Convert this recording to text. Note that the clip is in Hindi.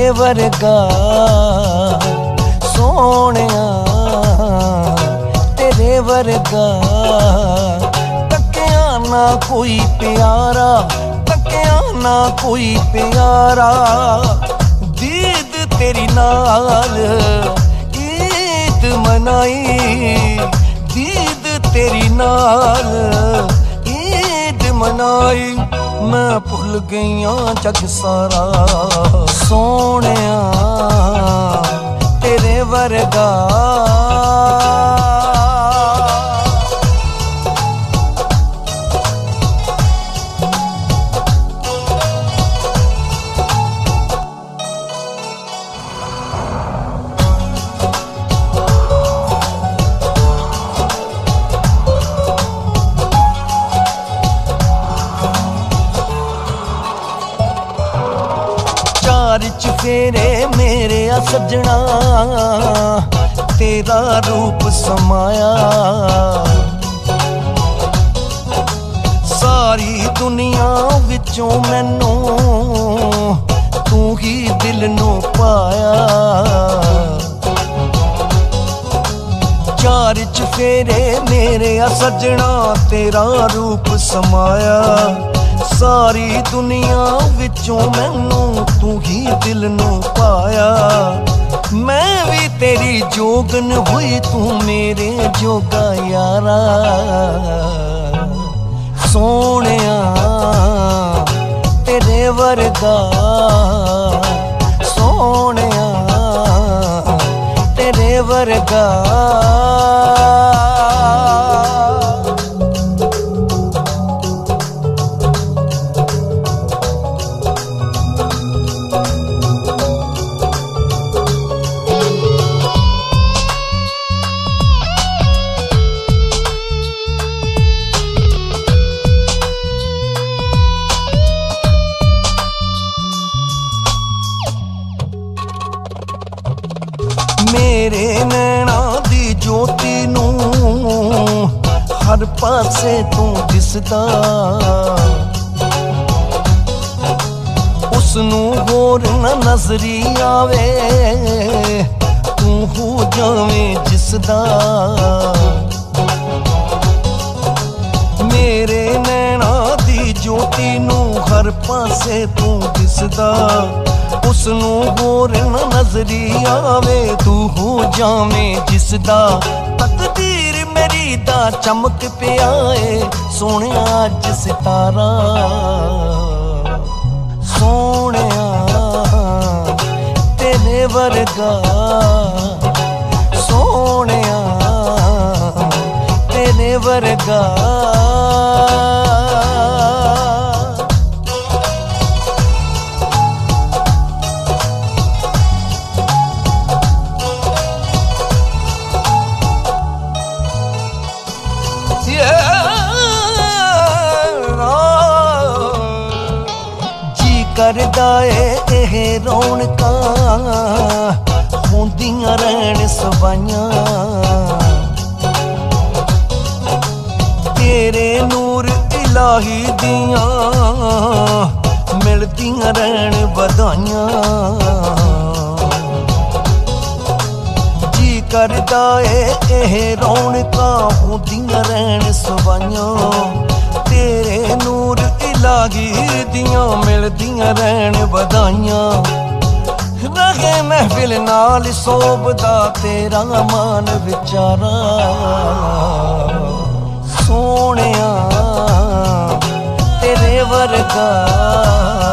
वर्गा सोहणिया तेरे वर्गा तकिया ना कोई प्यारा, तकिया ना कोई प्यारा। दीद तेरी नाल ईद मनाई, दीद तेरी नाल ईद मनाई। मैं भुल गईया जग सारा सोहणिया तेरे वर्गा। चुफेरे मेरे सजना तेरा रूप समाया, सारी दुनिया विचों मैनू तू ही दिल नू पाया। चार चुफेरे मेरे सजना तेरा रूप समाया, सारी दुनिया विचों मैनू तू ही दिल नू पाया। मैं भी तेरी जोगन हुई तू मेरे जोगा यारा। सोहणिया तेरे वर्गा सोहणिया तेरे वर्गा। मेरे नैना दी ज्योति नू हर पासे तू दिसदा, उसनू होर न नजरी आवे तू हो जावें जिसदा। मेरे नैना दी ज्योति नू हर पासे तू दिसदा, उसनू होर न नजरी आवे तू हो जावें जिसदा। तकदीर मेरी दा चमक पिया ए सोहणिया अज सितारा। सोहणिया तेरे वर्गा सोहणिया तेरे वर्गा। करदा एह रौनकां होंदियां रहन सवाइयां, तेरे नूर इलाही दियां मिलदियां रहन बधाइयां। जी करदा एह रौनकां होंदियां रहन सवाइयां, तेरे नूर इलाही दियां मिलदियां रहन बधाइयां। रहे महफिल नाल सोभदा तेरा मान विचारा। सोहणिया तेरे वर्गा